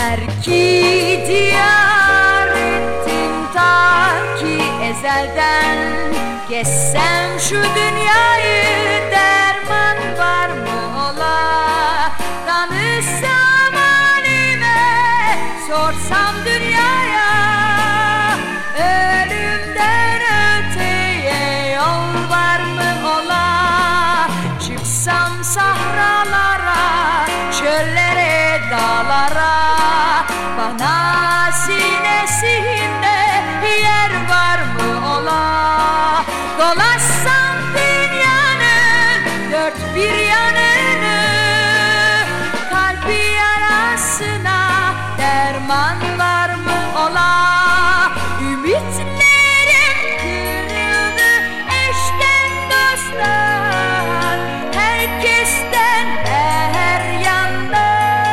Terki diyar ettim ta ki ezelden. Gezsem şu dünyayı, derman var mı ola? Danışsam halime, sorsam dünyaya. Ölümden öteye yol var mı ola? Çıksam sahralara, çöllere, dağlara. Bana sinesinde yer var mı ola? Dolaşsam dünyanın dört bir yanını, kalbi yarasına derman var mı ola? Ümitlerim kırıldı eşten dosttan, herkesten her yandan.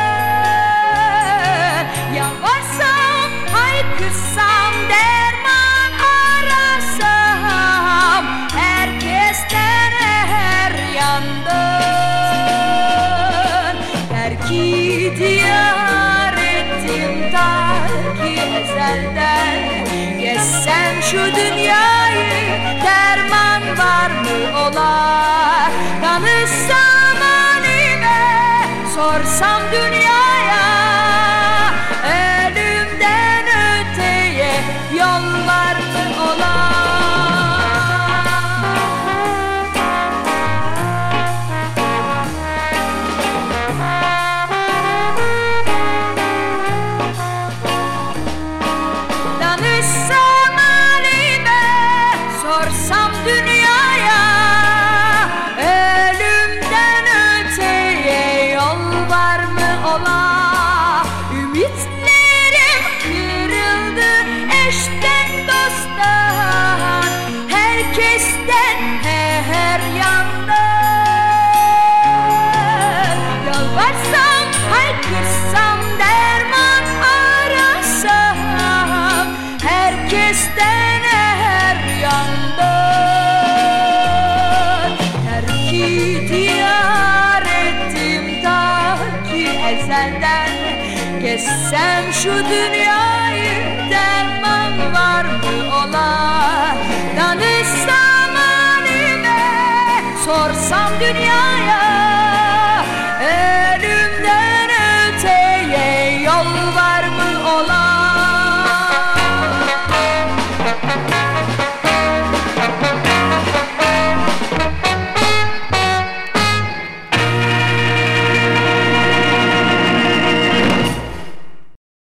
Yalvarsam, haykırsam, derman arasam, herkesten her yandan. Terki diyar ettim ta ki ezelden. Gezsem şu dünyayı, derman var mı ola? Danışsam halime, sorsam dünyaya. Ölümden öteye yol var mı ola? Danışsam halime, sorsam dünyaya. Ölümden öteye yol var mı ola? Ümitlerim kırıldı eşten dosttan, herkesten her yandan. Yalvarsam, haykırsam, derman arasam, herkesten her yandan. Terki diyar ettim ta ki ezelden. Gezsem şu dünyayı, derman var mı ola? Danışsam halime, sorsam dünyaya.